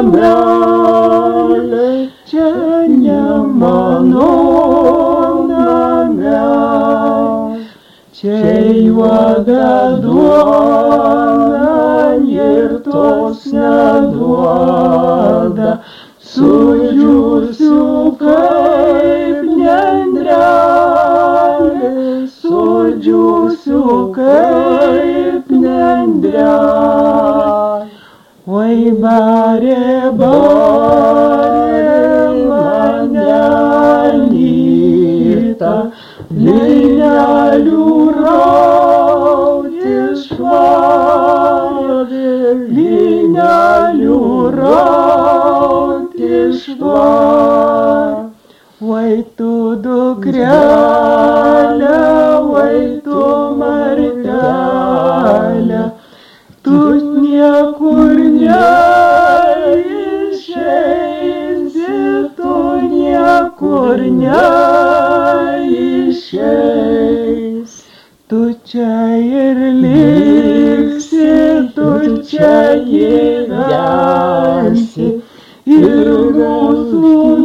namelė, čia ne mano namelė. Čia juoda duona ir tos neduoda, sudžiūsiu kaip nendrelė, sudžiūsiu kaip nendrelė. Oi, barė, barė manelyta, blynelių rauti šlavė, blynelių rauti šlavė. Oi, tu dukrelė, oi, tu martelė, tu niekur neišeisi, tu niekur neišeisi. Tu čia ir liksi, tu čia gyvensi, ir mūsų